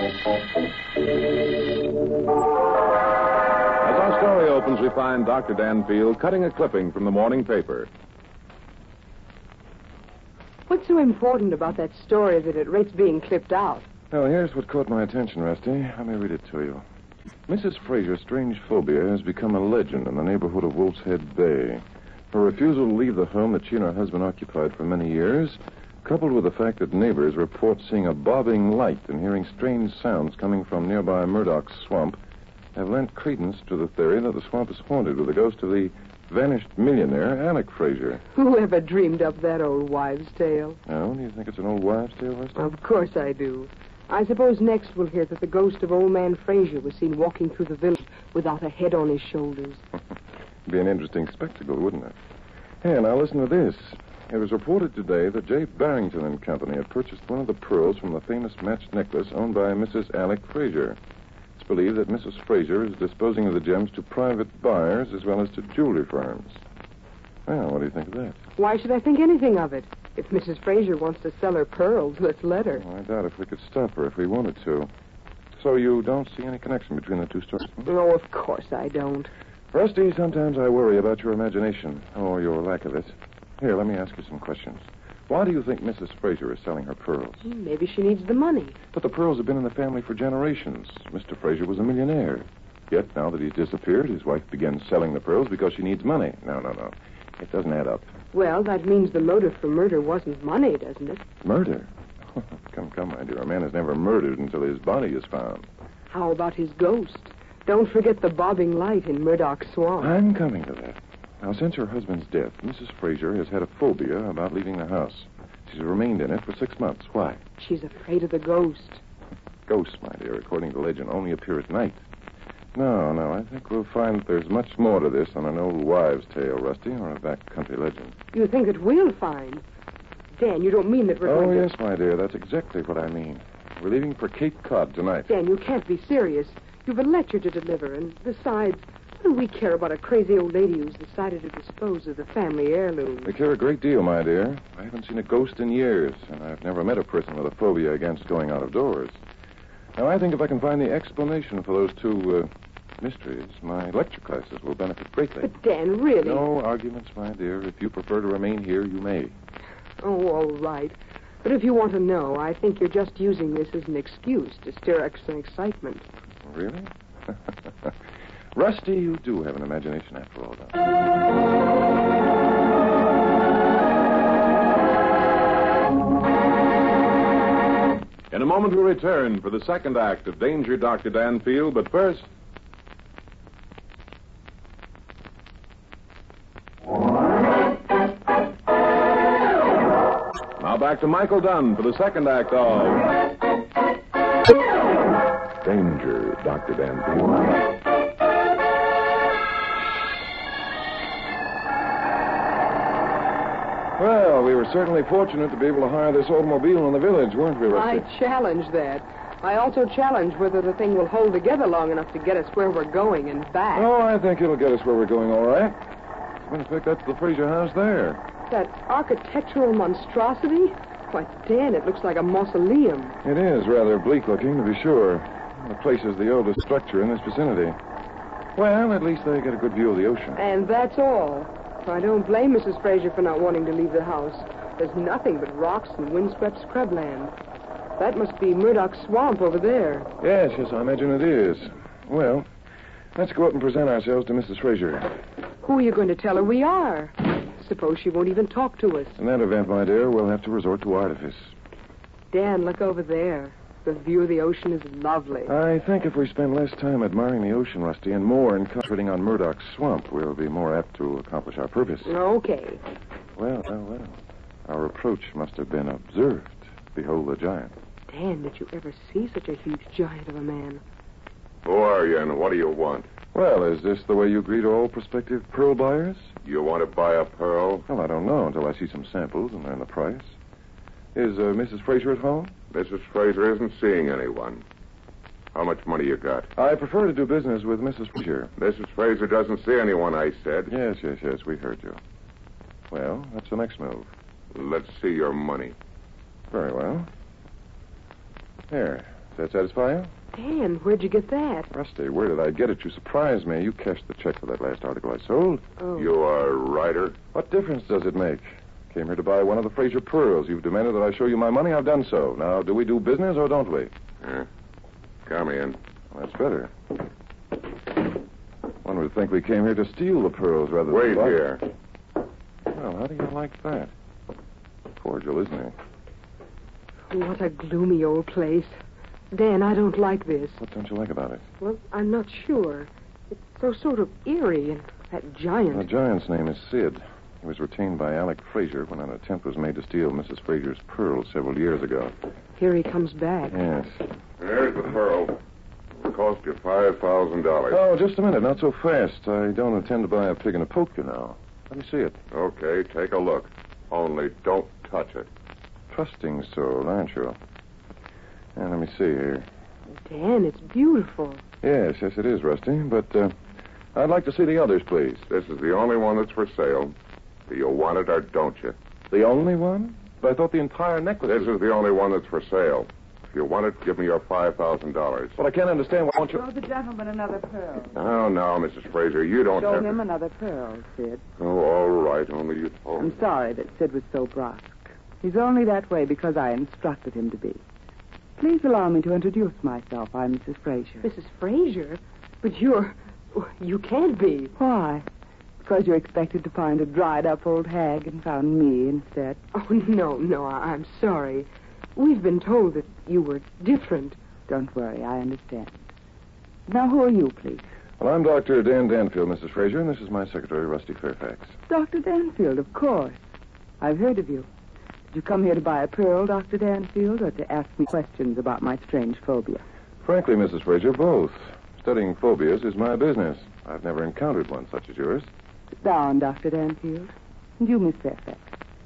As our story opens, we find Dr. Danfield cutting a clipping from the morning paper. What's so important about that story that it rates being clipped out? Well, here's what caught my attention, Rusty. Let me read it to you. Mrs. Fraser's strange phobia has become a legend in the neighborhood of Wolf's Head Bay. Her refusal to leave the home that she and her husband occupied for many years, coupled with the fact that neighbors report seeing a bobbing light and hearing strange sounds coming from nearby Murdoch's Swamp, have lent credence to the theory that the swamp is haunted with the ghost of the vanished millionaire, Alec Fraser. Who ever dreamed up that old wives' tale? Oh, do you think it's an old wives' tale, Rusty? Of course I do. I suppose next we'll hear that the ghost of old man Fraser was seen walking through the village without a head on his shoulders. Be an interesting spectacle, wouldn't it? Hey, now listen to this. It was reported today that J. Barrington and Company had purchased one of the pearls from the famous matched necklace owned by Mrs. Alec Fraser. It's believed that Mrs. Fraser is disposing of the gems to private buyers as well as to jewelry firms. Well, what do you think of that? Why should I think anything of it? If Mrs. Fraser wants to sell her pearls, let's let her. Well, I doubt if we could stop her if we wanted to. So you don't see any connection between the two stories? No, of course I don't. Rusty, sometimes I worry about your imagination, or your lack of it. Here, let me ask you some questions. Why do you think Mrs. Fraser is selling her pearls? Maybe she needs the money. But the pearls have been in the family for generations. Mr. Fraser was a millionaire. Yet, now that he's disappeared, his wife begins selling the pearls because she needs money. No. It doesn't add up. Well, that means the motive for murder wasn't money, doesn't it? Murder? Come, my dear. A man is never murdered until his body is found. How about his ghost? Don't forget the bobbing light in Murdoch's Swamp. I'm coming to that. Now, since her husband's death, Mrs. Fraser has had a phobia about leaving the house. She's remained in it for 6 months. Why? She's afraid of the ghost. Ghosts, my dear, according to legend, only appear at night. No, I think we'll find that there's much more to this than an old wives' tale, Rusty, or a backcountry legend. You think that we'll find? Dan, you don't mean that we're going to... Oh, yes, my dear, that's exactly what I mean. We're leaving for Cape Cod tonight. Dan, you can't be serious. You've a lecture to deliver, and besides, what do we care about a crazy old lady who's decided to dispose of the family heirloom? We care a great deal, my dear. I haven't seen a ghost in years, and I've never met a person with a phobia against going out of doors. Now, I think if I can find the explanation for those two, mysteries, my lecture classes will benefit greatly. But, Dan, really... No arguments, my dear. If you prefer to remain here, you may. Oh, all right. But if you want to know, I think you're just using this as an excuse to stir up some excitement. Really? Rusty, you do have an imagination after all, though. In a moment, we'll return for the second act of Danger, Dr. Danfield, but first... Now back to Michael Dunn for the second act of Danger, Dr. Danfield. Well, we were certainly fortunate to be able to hire this automobile in the village, weren't we, Rusty? I challenge that. I also challenge whether the thing will hold together long enough to get us where we're going and back. Oh, I think it'll get us where we're going, all right. As a matter of fact, that's the Fraser house there. That architectural monstrosity? Why, Dan, it looks like a mausoleum. It is rather bleak looking, to be sure. The place is the oldest structure in this vicinity. Well, at least they get a good view of the ocean. And that's all. I don't blame Mrs. Fraser for not wanting to leave the house. There's nothing but rocks and windswept scrubland. That must be Murdoch's Swamp over there. Yes, I imagine it is. Well, let's go up and present ourselves to Mrs. Fraser. Who are you going to tell her we are? Suppose she won't even talk to us. In that event, my dear, we'll have to resort to artifice. Dan, look over there. The view of the ocean is lovely. I think if we spend less time admiring the ocean, Rusty, and more in concentrating on Murdoch's Swamp, we'll be more apt to accomplish our purpose. Okay. Well. Our approach must have been observed. Behold the giant. Dan, did you ever see such a huge giant of a man? Who are you and what do you want? Well, is this the way you greet all prospective pearl buyers? You want to buy a pearl? Well, I don't know until I see some samples and learn the price. Is Mrs. Fraser at home? Mrs. Fraser isn't seeing anyone. How much money you got? I prefer to do business with Mrs. Fraser. Mrs. Fraser doesn't see anyone, I said. Yes, we heard you. Well, that's the next move. Let's see your money. Very well. Here, Does that satisfy you? Dan, where'd you get that? Rusty, where did I get it? You surprised me. You cashed the check for that last article I sold. Oh. You are a writer? What difference does it make? Came here to buy one of the Fraser pearls. You've demanded that I show you my money. I've done so. Now, do we do business or don't we? Come in. That's better. One would think we came here to steal the pearls rather than... Wait here. Well, how do you like that? Cordial, isn't he? What a gloomy old place. Dan, I don't like this. What don't you like about it? Well, I'm not sure. It's so sort of eerie, and that giant. The giant's name is Sid. He was retained by Alec Fraser when an attempt was made to steal Mrs. Fraser's pearls several years ago. Here he comes back. Yes. There's the pearl. It'll cost you $5,000. Oh, just a minute. Not so fast. I don't intend to buy a pig in a poke, you know. Let me see it. Okay, take a look. Only don't touch it. Trusting soul, aren't you? And let me see here. Dan, it's beautiful. Yes, it is, Rusty. But I'd like to see the others, please. This is the only one that's for sale. Do you want it or don't you? The only one? But I thought the entire necklace... This is the only one that's for sale. If you want it, give me your $5,000. But I can't understand why won't you... Show the gentleman another pearl. Oh, no, Mrs. Fraser, you don't Show have him to... another pearl, Sid. Oh, all right, only you told me. I'm sorry that Sid was so brusque. He's only that way because I instructed him to be. Please allow me to introduce myself. I'm Mrs. Fraser. Mrs. Fraser? But you can't be. Why? Because you expected to find a dried-up old hag and found me instead. Oh, no, I'm sorry. We've been told that you were different. Don't worry, I understand. Now, who are you, please? Well, I'm Dr. Dan Danfield, Mrs. Fraser, and this is my secretary, Rusty Fairfax. Dr. Danfield, of course. I've heard of you. Did you come here to buy a pearl, Dr. Danfield, or to ask me questions about my strange phobia? Frankly, Mrs. Fraser, both. Studying phobias is my business. I've never encountered one such as yours. Sit down, Dr. Danfield. And you, Miss Fairfax.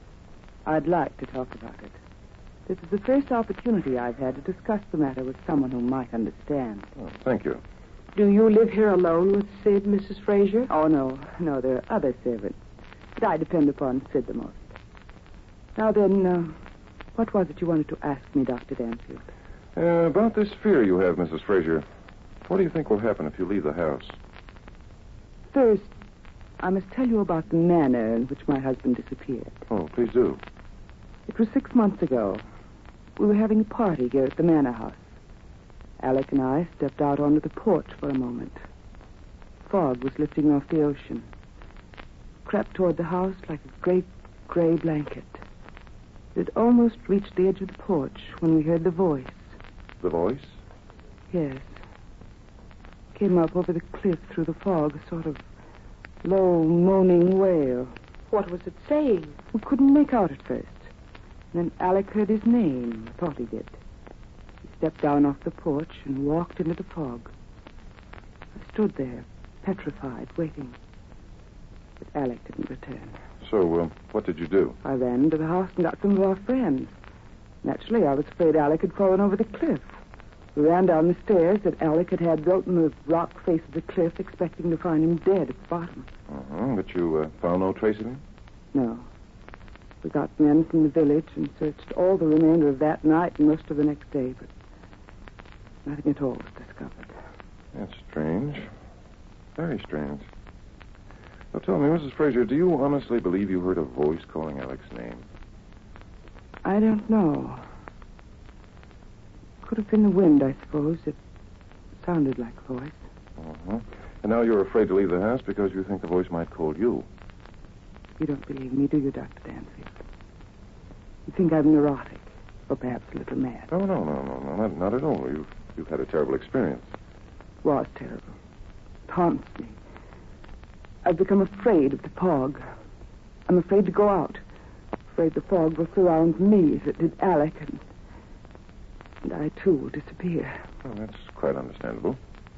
I'd like to talk about it. This is the first opportunity I've had to discuss the matter with someone who might understand. Oh, thank you. Do you live here alone with Sid, Mrs. Fraser? Oh, no, there are other servants. But I depend upon Sid the most. Now then, what was it you wanted to ask me, Dr. Danfield? About this fear you have, Mrs. Fraser. What do you think will happen if you leave the house? First, I must tell you about the manner in which my husband disappeared. Oh, please do. It was 6 months ago. We were having a party here at the manor house. Alec and I stepped out onto the porch for a moment. Fog was lifting off the ocean. Crept toward the house like a great gray blanket. It had almost reached the edge of the porch when we heard the voice. The voice? Yes. Came up over the cliff through the fog, a sort of low, moaning wail. What was it saying? We couldn't make out at first. Then Alec heard his name, thought he did. He stepped down off the porch and walked into the fog. I stood there, petrified, waiting. But Alec didn't return. So, what did you do? I ran into the house and got some of our friends. Naturally, I was afraid Alec had fallen over the cliff. We ran down the stairs that Alec had built in the rock face of the cliff, expecting to find him dead at the bottom. But you found no trace of him? No. We got men from the village and searched all the remainder of that night and most of the next day, but nothing at all was discovered. That's strange. Very strange. Now, tell me, Mrs. Fraser, do you honestly believe you heard a voice calling Alec's name? I don't know. Could have been the wind, I suppose. It sounded like a voice. Uh-huh. And now you're afraid to leave the house because you think the voice might call you. You don't believe me, do you, Dr. Danfield? You think I'm neurotic, or perhaps a little mad. Oh, no, not at all. You've had a terrible experience. It was terrible. It haunts me. I've become afraid of the fog. I'm afraid to go out. Afraid the fog will surround me as it did Alec, and I, too, will disappear. Well, that's quite understandable.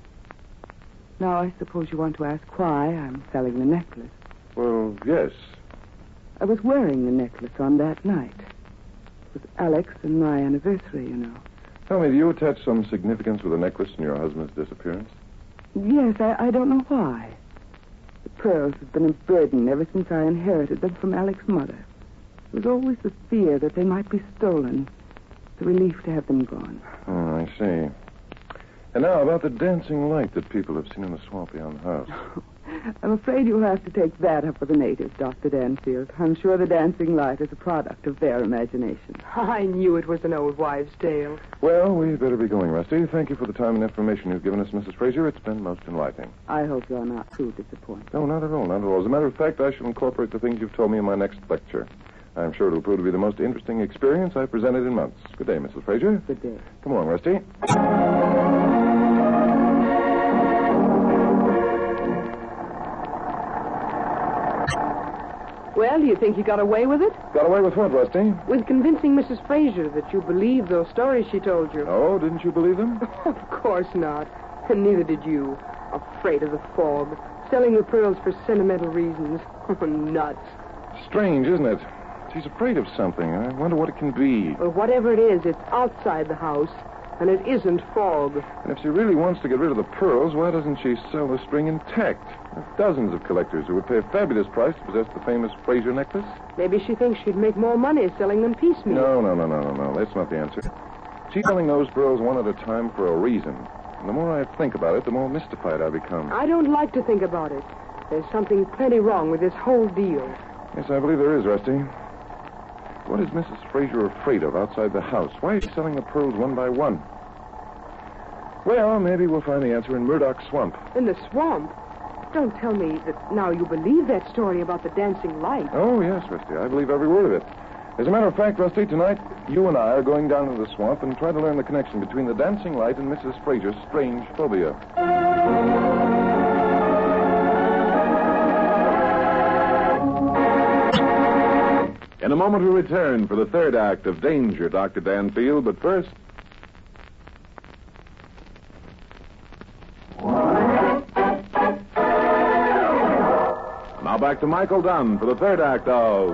Now, I suppose you want to ask why I'm selling the necklace. Well, yes. I was wearing the necklace on that night. It was Alec's and my anniversary, you know. Tell me, do you attach some significance with the necklace in your husband's disappearance? Yes, I don't know why. The pearls have been a burden ever since I inherited them from Alec's mother. There was always the fear that they might be stolen, It's a relief to have them gone. Oh, I see. And now about the dancing light that people have seen in the swamp beyond the house. I'm afraid you'll have to take that up with the natives, Dr. Danfield. I'm sure the dancing light is a product of their imagination. I knew it was an old wives' tale. Well, we'd better be going, Rusty. Thank you for the time and information you've given us, Mrs. Fraser. It's been most enlightening. I hope you're not too disappointed. No, not at all, not at all. As a matter of fact, I shall incorporate the things you've told me in my next lecture. I'm sure it'll prove to be the most interesting experience I've presented in months. Good day, Mrs. Fraser. Good day. Come along, Rusty. Well, do you think you got away with it? Got away with what, Rusty? With convincing Mrs. Fraser that you believed those stories she told you. Oh, didn't you believe them? Of course not. And neither did you. Afraid of the fog. Selling the pearls for sentimental reasons. Nuts. Strange, isn't it? She's afraid of something. I wonder what it can be. Well, whatever it is, it's outside the house. And it isn't fog. And if she really wants to get rid of the pearls, why doesn't she sell the string intact? There are dozens of collectors who would pay a fabulous price to possess the famous Fraser necklace. Maybe she thinks she'd make more money selling them piecemeal. No. That's not the answer. She's selling those pearls one at a time for a reason. And the more I think about it, the more mystified I become. I don't like to think about it. There's something plenty wrong with this whole deal. Yes, I believe there is, Rusty. What is Mrs. Fraser afraid of outside the house? Why is she selling the pearls one by one? Well, maybe we'll find the answer in Murdoch Swamp. In the swamp? Don't tell me that now you believe that story about the dancing light. Oh, yes, Rusty. I believe every word of it. As a matter of fact, Rusty, tonight, you and I are going down to the swamp and try to learn the connection between the dancing light and Mrs. Fraser's strange phobia. In a moment, we return for the third act of Danger, Dr. Danfield. But first... Now back to Michael Dunn for the third act of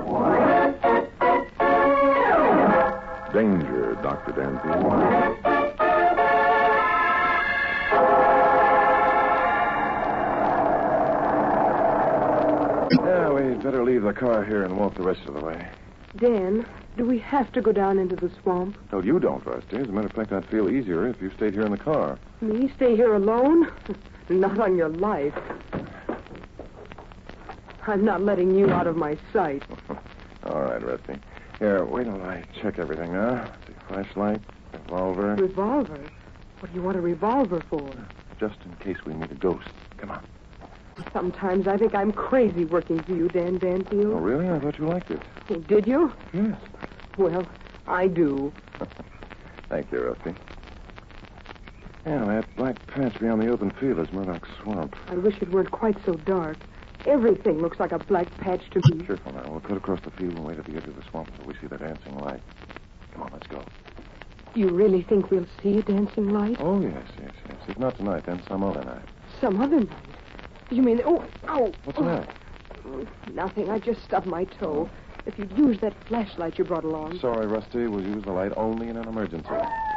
Danger, Dr. Danfield. Yeah, we'd better leave the car here and walk the rest of the way. Dan, do we have to go down into the swamp? No, you don't, Rusty. As a matter of fact, I'd feel easier if you stayed here in the car. Me stay here alone? Not on your life. I'm not letting you out of my sight. All right, Rusty. Here, wait till I check everything now. See, flashlight, revolver. Revolver? What do you want a revolver for? Just in case we meet a ghost. Come on. Sometimes I think I'm crazy working for you, Dan Danfield. Oh, really? I thought you liked it. Oh, did you? Yes. Well, I do. Thank you, Rusty. Yeah, that black patch beyond the open field is Murdoch Swamp. I wish it weren't quite so dark. Everything looks like a black patch to me. Careful now. We'll cut across the field and wait at the edge of the swamp until we see the dancing light. Come on, let's go. You really think we'll see a dancing light? Oh, yes. If not tonight, then some other night. Some other night? You mean... Oh! What's the matter? Nothing. I just stubbed my toe. If you'd use that flashlight you brought along. Sorry, Rusty. We'll use the light only in an emergency.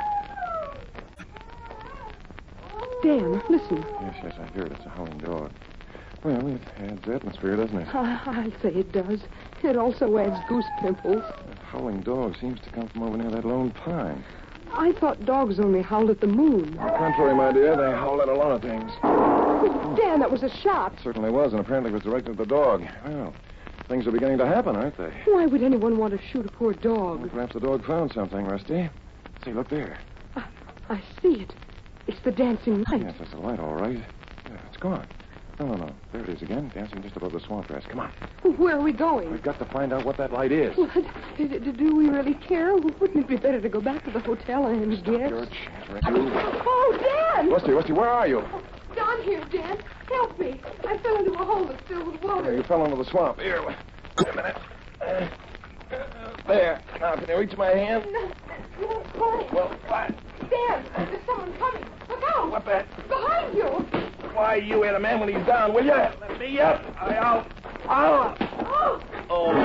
Dan, listen. Yes, I hear it. It's a howling dog. Well, it adds atmosphere, doesn't it? I'll say it does. It also adds goose pimples. That howling dog seems to come from over near that lone pine. I thought dogs only howled at the moon. On the contrary, my dear, they howl at a lot of things. Oh, Dan, that was a shot. It certainly was, and apparently it was directed at the dog. Well, things are beginning to happen, aren't they? Why would anyone want to shoot a poor dog? Well, perhaps the dog found something, Rusty. See, look there. I see it. It's the dancing light. Yes, that's the light, all right. Yeah, it's gone. No. There it is again, dancing just above the swamp grass. Come on. Where are we going? We've got to find out what that light is. What? Do we really care? Wouldn't it be better to go back to the hotel and Stop get... your chattering. Oh, Dan! Rusty, where are you? Down here, Dan. Help me. I fell into a hole that's filled with water. You fell into the swamp. Here, wait a minute. There. Now, can you reach my hand? No. Well, what? Dan, there's someone coming. Look out. What that? Behind you. Why, you hit a man when he's down, will you? Let me up. I'll... Oh.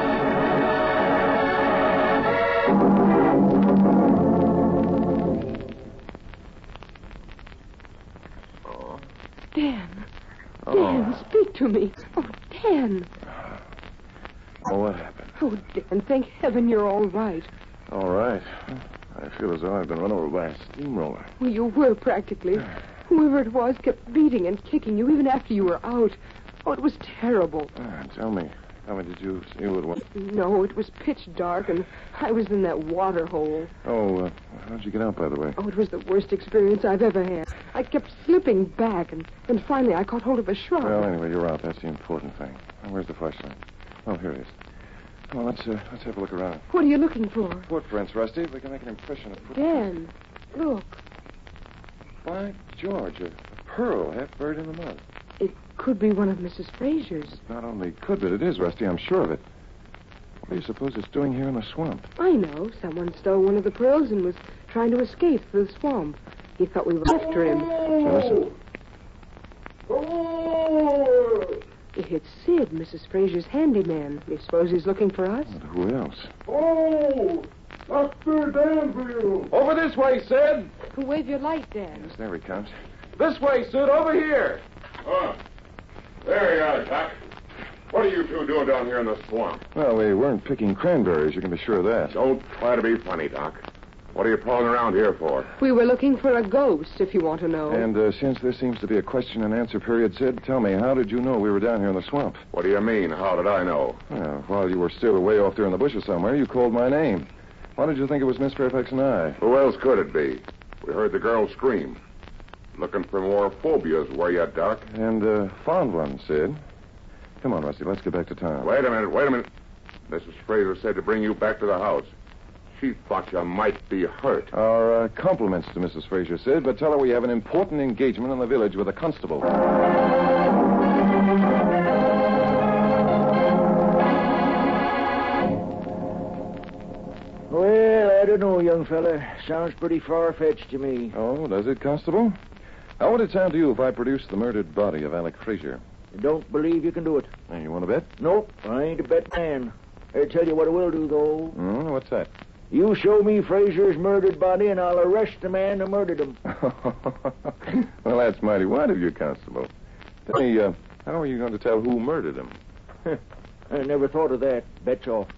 Dan. Dan, speak to me. Oh, Dan. Oh, what happened? Oh, Dan, thank heaven you're all right. All right. I feel as though I've been run over by a steamroller. Well, you were practically. Whoever it was kept beating and kicking you even after you were out. Oh, it was terrible. Tell me, did you see who it was? No, it was pitch dark, and I was in that water hole. Oh, how'd you get out, by the way? Oh, it was the worst experience I've ever had. I kept slipping back, and finally I caught hold of a shrub. Well, anyway, you're out. That's the important thing. Now, where's the flashlight? Oh, here it is. Come on, let's have a look around. What are you looking for? Footprints, Rusty. We can make an impression of footprints. Dan, look. By George, a pearl half buried in the mud. It could be one of Mrs. Frazier's. Not only could, but it is, Rusty. I'm sure of it. What do you suppose it's doing here in the swamp? I know. Someone stole one of the pearls and was trying to escape through the swamp. He thought we were after him. Now, listen. It's Sid, Mrs. Frazier's handyman. Do you suppose he's looking for us? But who else? Oh, Dr. Danville. Over this way, Sid. Wave your light, Dan. Yes, there he comes. This way, Sid. Over here. Oh, there you are, Doc. What are you two doing down here in the swamp? Well, we weren't picking cranberries. You can be sure of that. Don't try to be funny, Doc. What are you prowling around here for? We were looking for a ghost, if you want to know. And since this seems to be a question and answer period, Sid, tell me, how did you know we were down here in the swamp? What do you mean? How did I know? Well, while you were still away off there in the bushes somewhere, you called my name. Why did you think it was Miss Fairfax and I? Who else could it be? We heard the girl scream. Looking for more phobias, were you, Doc? And found one, Sid. Come on, Rusty, let's get back to town. Wait a minute. Mrs. Fraser said to bring you back to the house. She thought you might be hurt. Our compliments to Mrs. Fraser, Sid, but tell her we have an important engagement in the village with a constable. Well, I don't know, young fella. Sounds pretty far-fetched to me. Oh, does it, Constable? How would it sound to you if I produced the murdered body of Alec Fraser? I don't believe you can do it. Hey, you want to bet? Nope, I ain't a bet man. I tell you what I will do, though. What's that? You show me Fraser's murdered body, and I'll arrest the man who murdered him. Well, that's mighty wide of you, Constable. Tell me, how are you going to tell who murdered him? I never thought of that. Bet's off.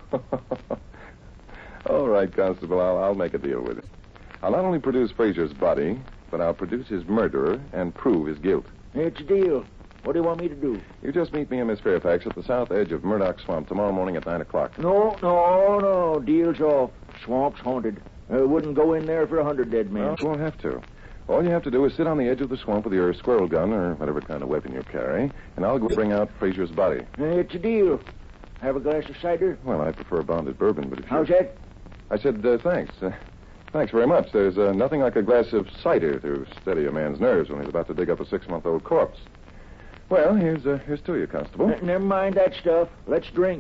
All right, Constable, I'll make a deal with it. I'll not only produce Fraser's body, but I'll produce his murderer and prove his guilt. It's a deal. What do you want me to do? You just meet me and Miss Fairfax at the south edge of Murdoch Swamp tomorrow morning at 9 o'clock. No. Deal's off. Swamp's haunted. I wouldn't go in there for 100 dead men. Well, you won't have to. All you have to do is sit on the edge of the swamp with your squirrel gun or whatever kind of weapon you carry, and I'll go bring out Fraser's body. It's a deal. Have a glass of cider? Well, I prefer bonded bourbon, but if you... How's that? I said, thanks. Thanks very much. There's nothing like a glass of cider to steady a man's nerves when he's about to dig up a 6-month-old corpse. Well, here's to you, Constable. Never mind that stuff. Let's drink.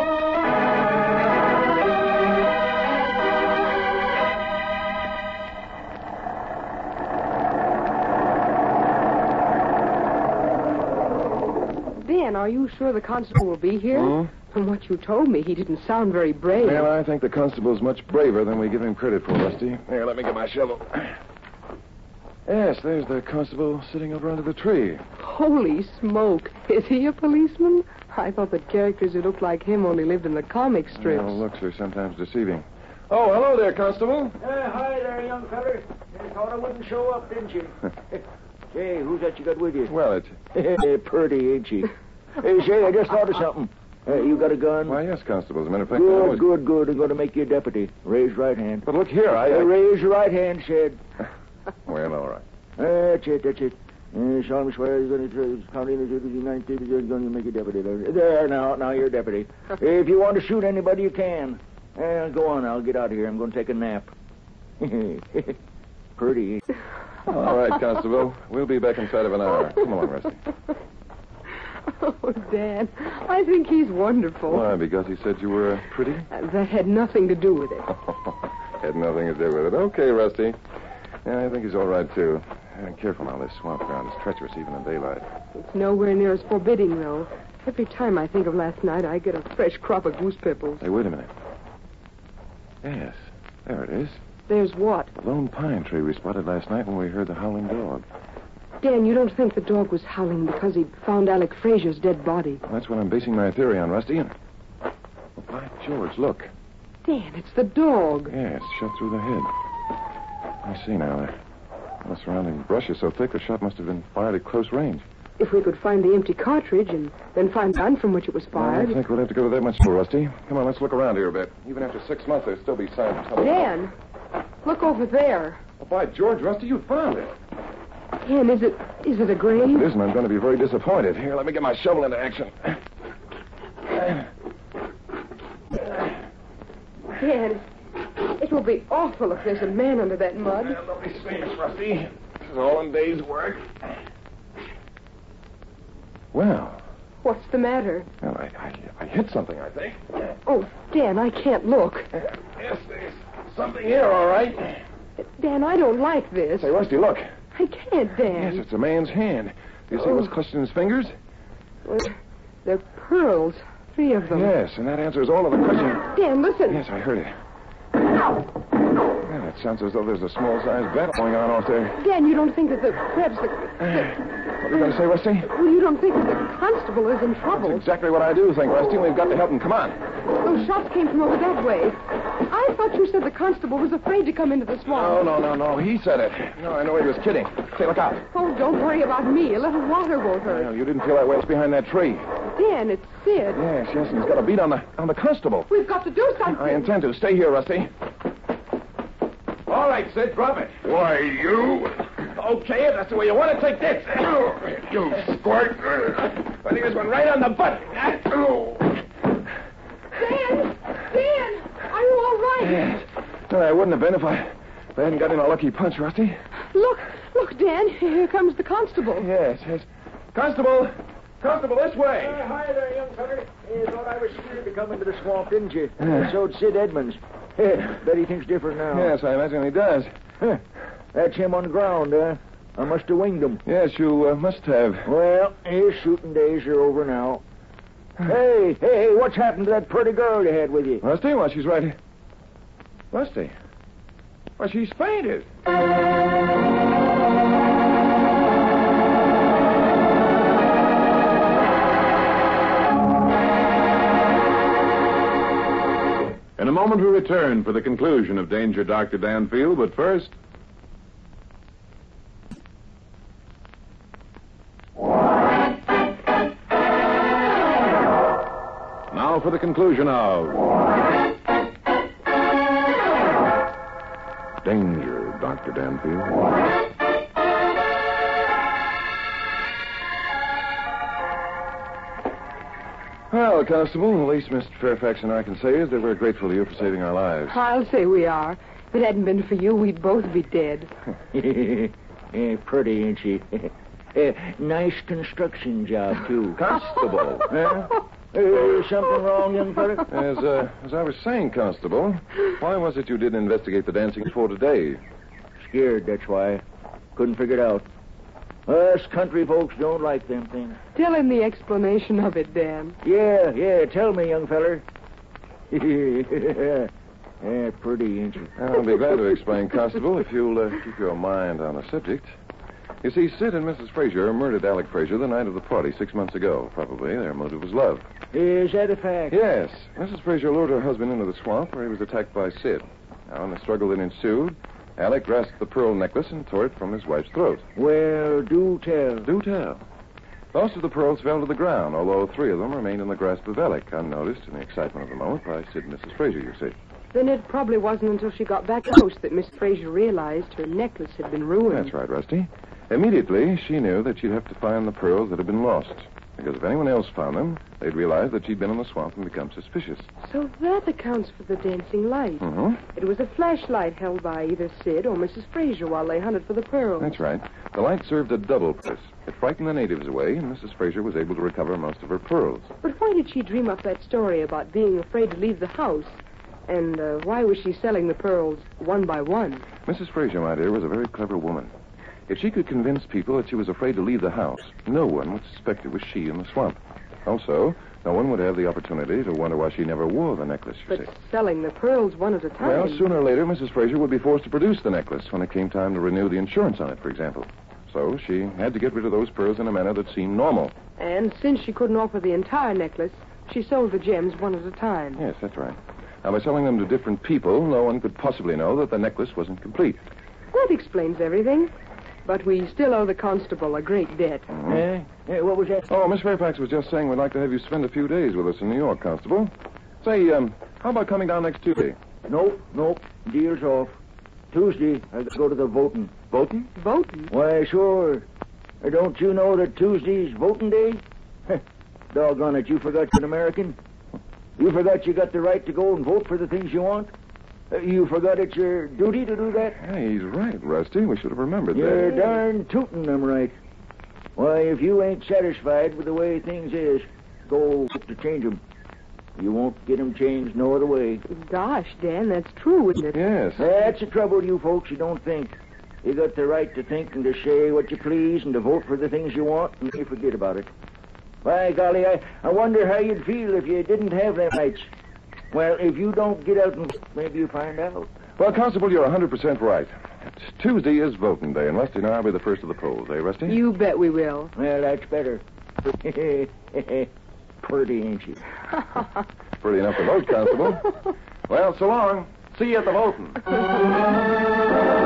Dan, are you sure the constable will be here? Hmm? From what you told me, he didn't sound very brave. Well, I think the constable's much braver than we give him credit for, Rusty. Here, let me get my shovel. Yes, there's the constable sitting over under the tree. Holy smoke. Is he a policeman? I thought that characters who looked like him only lived in the comic strips. Well, looks are sometimes deceiving. Oh, hello there, Constable. Hi there, young feller. You thought I wouldn't show up, didn't you? Hey, who's that you got with you? Well, it's... Pretty, ain't she? Hey, say, I just thought of something. You got a gun? Why, yes, Constable. As a matter of fact, I always... Good. I'm going to make you a deputy. Raise your right hand. But look here, Raise your right hand, Sid. Well, all right. That's it. Solemnly swear he's going to county in the United States. He's going to make you deputy. There, now you're a deputy. If you want to shoot anybody, you can. Go on, I'll get out of here. I'm going to take a nap. Pretty. All right, Constable. We'll be back inside of an hour. Come along, Rusty. Oh, Dan, I think he's wonderful. Why, because he said you were pretty? That had nothing to do with it. Had nothing to do with it. Okay, Rusty. Yeah, I think he's all right, too. Careful now, this swamp ground is treacherous even in daylight. It's nowhere near as forbidding, though. Every time I think of last night, I get a fresh crop of goose pimples. Hey, wait a minute. Yes, there it is. There's what? The lone pine tree we spotted last night when we heard the howling dog. Dan, you don't think the dog was howling because he'd found Alec Fraser's dead body? Well, that's what I'm basing my theory on, Rusty. By George, look. Dan, it's the dog. Yes, shot through the head. I see now. The surrounding brush is so thick the shot must have been fired at close range. If we could find the empty cartridge and then find the gun from which it was I fired. think we'll have to go to that much more, Rusty. Come on, let's look around here a bit. Even after 6 months, there'll still be signs of trouble. Dan, look over there. Oh, by George, Rusty, you found it. Dan, is it a If grave? it isn't, I'm going to be very disappointed. Here, let me get my shovel into action. Dan, it will be awful if there's a man under that mud. Don't be squeamish, Rusty. This is all in days' work. Well, What's the matter? well I hit something, I think. Oh, Dan, I can't look. Yes, there's something here, all right. Dan, I don't like this. Say, Rusty, look. I can't, Dan. Yes, it's a man's hand. Do you see what's clutched in his fingers? Well, they're pearls. 3 of them. Yes, and that answers all of the questions. Dan, listen. Yes, I heard it. Well, it sounds as though there's a small-sized battle going on out there. Dan, you don't think that perhaps What are you going to say, Rusty? well, you don't think that the constable is in trouble? That's exactly what I do think, Rusty. We've got to help him. Come on. Those shots came from over that way. I thought you said the constable was afraid to come into the swamp. No. He said it. No, I know he was kidding. Say, look out. Oh, don't worry about me. A little water won't hurt. Well, you didn't feel that way. It's behind that tree. Dan, it's Sid. Yes, and he's got a beat on the constable. We've got to do something. I intend to. Stay here, Rusty. All right, Sid, drop it. Why, you? Okay, if that's the way you want to take this. You squirt. I think this one right on the butt. Dan! Dan! Are you all right? Yes. No, I wouldn't have been if I hadn't got in a lucky punch, Rusty. Look, Dan. Here comes the constable. Yes. Constable, this way. Hi there, young feller. You thought I was scared to come into the swamp, didn't you? So'd Sid Edmonds. Bet he thinks different now. Yes, I imagine he does. That's him on the ground, I must have winged him. Yes, you must have. Well, his shooting days are over now. Hey, what's happened to that pretty girl you had with you? Rusty, well, she's right here. Rusty? Well, she's fainted. In a moment, we return for the conclusion of Danger Dr. Danfield, but first... Now for the conclusion of... Danger, Dr. Danfield. Well, Constable, the least Mr. Fairfax and I can say is that we're grateful to you for saving our lives. I'll say we are. If it hadn't been for you, we'd both be dead. Pretty, ain't she? Nice construction job, too. Constable. Something wrong, young fella? As I was saying, Constable, why was it you didn't investigate the dancing floor today? Scared, that's why. Couldn't figure it out. Us country folks don't like them things. Tell him the explanation of it, Dan. Yeah, tell me, young feller. Pretty, ain't you? I'll be glad to explain, Constable, if you'll keep your mind on the subject. You see, Sid and Mrs. Fraser murdered Alec Fraser the night of the party 6 months ago. Probably their motive was love. Is that a fact? Yes. Mrs. Fraser lured her husband into the swamp where he was attacked by Sid. Now, in the struggle that ensued, Alec grasped the pearl necklace and tore it from his wife's throat. Well, do tell. Do tell. Most of the pearls fell to the ground, although 3 of them remained in the grasp of Alec, unnoticed in the excitement of the moment by Sid and Mrs. Fraser, you see. Then it probably wasn't until she got back to the house that Miss Fraser realized her necklace had been ruined. That's right, Rusty. Immediately, she knew that she'd have to find the pearls that had been lost. Because if anyone else found them, they'd realize that she'd been in the swamp and become suspicious. So that accounts for the dancing light. Mm-hmm. It was a flashlight held by either Sid or Mrs. Fraser while they hunted for the pearls. That's right. The light served a double purpose. It frightened the natives away, and Mrs. Fraser was able to recover most of her pearls. But why did she dream up that story about being afraid to leave the house? And why was she selling the pearls one by one? Mrs. Fraser, my dear, was a very clever woman. If she could convince people that she was afraid to leave the house, no one would suspect it was she in the swamp. Also, no one would have the opportunity to wonder why she never wore the necklace, you But see. selling the pearls one at a time... Well, sooner or later, Mrs. Fraser would be forced to produce the necklace when it came time to renew the insurance on it, for example. So she had to get rid of those pearls in a manner that seemed normal. And since she couldn't offer the entire necklace, she sold the gems one at a time. Yes, that's right. Now, by selling them to different people, no one could possibly know that the necklace wasn't complete. That explains everything. But we still owe the constable a great debt. What was that? Oh, Miss Fairfax was just saying we'd like to have you spend a few days with us in New York, Constable. Say, how about coming down next Tuesday? Nope. Deal's off. Tuesday, I got to go to the voting. Voting? Voting? Why, sure. Don't you know that Tuesday's voting day? Doggone it, you forgot you're an American? You forgot you got the right to go and vote for the things you want? You forgot it's your duty to do that? Hey, he's right, Rusty. We should have remembered You're that. darn tootin' I'm right. Why, if you ain't satisfied with the way things is, go to change 'em. You won't get 'em changed no other way. Gosh, Dan, that's true, isn't it? Yes. That's the trouble with you folks. You don't think. You got the right to think and to say what you please and to vote for the things you want, and you forget about it. By golly, I wonder how you'd feel if you didn't have them rights. Well, if you don't get out and maybe you find out. Well, Constable, you're 100% right. Tuesday is voting day, and Rusty and I will be the first of the polls, eh, Rusty? You bet we will. Well, that's better. Pretty, ain't she? Pretty enough to vote, Constable. Well, so long. See you at the voting.